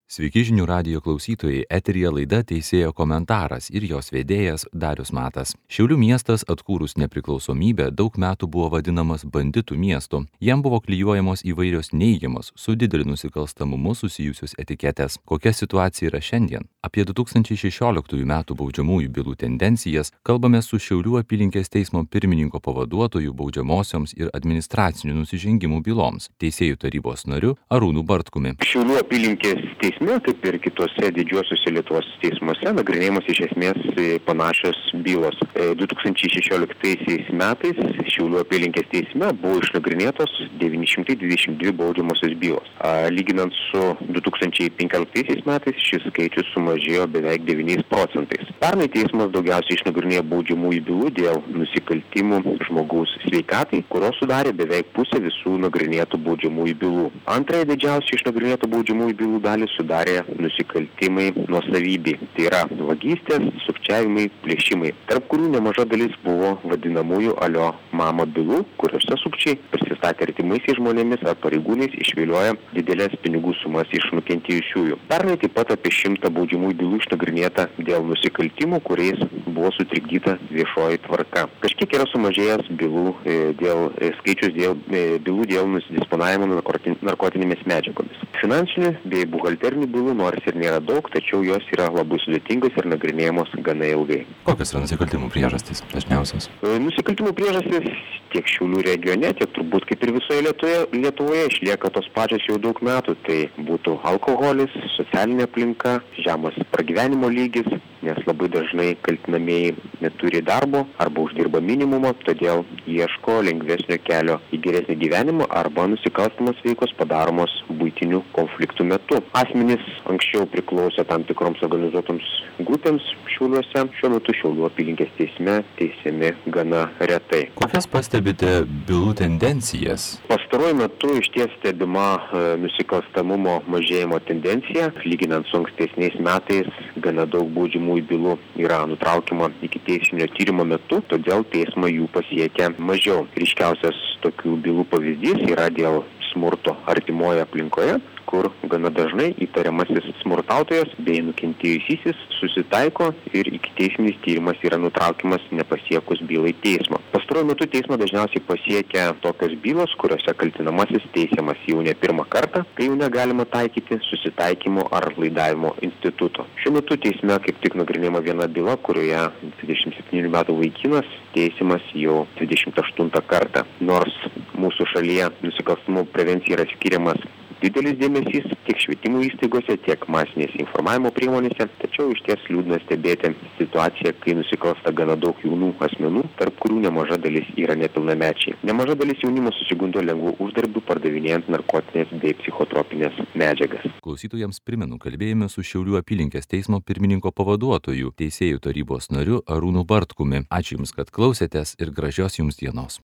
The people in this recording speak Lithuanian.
Sveiki žinių radijo klausytojai, eteryje laida Teisėjo komentaras ir jos vedėjas Darius Matas. Šiaulių miestas atkūrus nepriklausomybę daug metų buvo vadinamas banditų miestu. Jam buvo klijuojamos įvairios neigiamos su dideliu nusikalstamumu susijusios etiketės. Kokia situacija yra šiandien? Apie 2016 metų baudžiamųjų bylų tendencijas kalbame su Šiaulių apylinkės teismo pirmininko pavaduotoju baudžiamosioms ir administracinių nusižengimų byloms, teisėjų tarybos nariu Arūnu Bartkumi. Šiaulių apylinkės teisme, kaip ir kitose didžiuosiuose Lietuvos teismuose, nagrinėjamos iš esmės panašios bylos. 2016 metais Šiaulių apylinkės teisme buvo išnagrinėtos 922 baudžiamosios bylos. Lyginant su 2015 metais šis skaičius sumažėjo beveik 9%. Pernai teismas daugiausiai išnagrinėjo baudžiamųjų bylų dėl nusikaltimų žmogaus sveikatai, kurios sudarė beveik pusę visų nagrinėtų baudžiamųjų bylų. Antrąją didžiausią išnagrinėtų baudžiamųjų bylų dalį sudarė nusikaltimai nuosavybei. Tai yra vagystės, sukčiavimai, plėšimai, tarp kurių nemaža dalis buvo vadinamųjų alio mama bylų, kuriuose sukčiai prisistatė artimaisiais žmonėmis ar pareigūnais išvilioja didelės pinigų sumas iš nukentėjusiųjų. Pernai taip pat apie 100 baudžiamųjų bylų išnagrinėta dėl nusikaltimų, kuriais buvo sutrikdyta viešoji tvarka. Kažkiek yra sumažėjęs skaičius bylų dėl nusidisponavimo narkotinėmis medžiagomis. Finansinių bei buhalterinių bylų nors ir nėra daug, tačiau jos yra labai sudėtingos ir nagrinėjamos gana ilgai. Kokios yra nusikaltimų priežastys dažniausios? Nusikaltimų priežastys tiek Šiaulių regione, tiek turbūt kaip ir visoje Lietuvoje išlieka tos pačios jau daug metų. Tai būtų alkoholis, socialinė aplinka, žemas pragyvenimo lygis, nes labai dažnai kaltinamieji neturi darbo arba uždirba minimumą, todėl ieško lengvesnio kelio į geresnį gyvenimą arba nusikalstamos veikos padaromos buitinių konfliktų metu. Asmenys anksčiau priklausė tam tikroms organizuotoms grupėms Šiauliuose, šiuo metu Šiaulių apylinkės teisme teisiami gana retai. Kokias pastebite bylų tendencijas? Pastaruoju metu išties stebima nusikalstamumo mažėjimo tendencija. Lyginant su ankstesniais metais, gana daug baudžiamųjų bylų yra nutraukiama ikiteisminio tyrimo metu, todėl teismą jų pasiekia mažiau. Ryškiausias tokių bylų pavyzdys yra dėl smurto artimoje aplinkoje, kur gana dažnai įtariamasis smurtautojas bei nukentėjusysis susitaiko ir ikiteisminis tyrimas yra nutraukiamas nepasiekus bylai teismo. Pastaruoju metu teismą dažniausiai pasiekia tokios bylos, kuriuose kaltinamasis teisiamas jau ne pirmą kartą, kai jau negalima taikyti susitaikymo ar laidavimo instituto. Šiuo metu teisme kaip tik nagrinėjama viena byla, kurioje 27 metų vaikinas teisiamas jau 28 kartą. Nors mūsų šalyje nusikalstamų prevencijai yra skiriamas didelis dėmesys tiek švietimo įstaigose, tiek masinės informavimo priemonėse, tačiau išties liūdna stebėti situaciją, kai nusikalsta gana daug jaunų asmenų, tarp kurių nemaža dalis yra nepilnamečiai. Nemaža dalis jaunimo susigundo lengvų uždarbių pardavinėjant narkotinės bei psichotropinės medžiagas. Klausytojams primenu, kalbėjome su Šiaulių apylinkės teismo pirmininko pavaduotoju, teisėjų tarybos nariu Arūnu Bartkumi. Ačiū Jums, kad klausėtės ir gražios Jums dienos.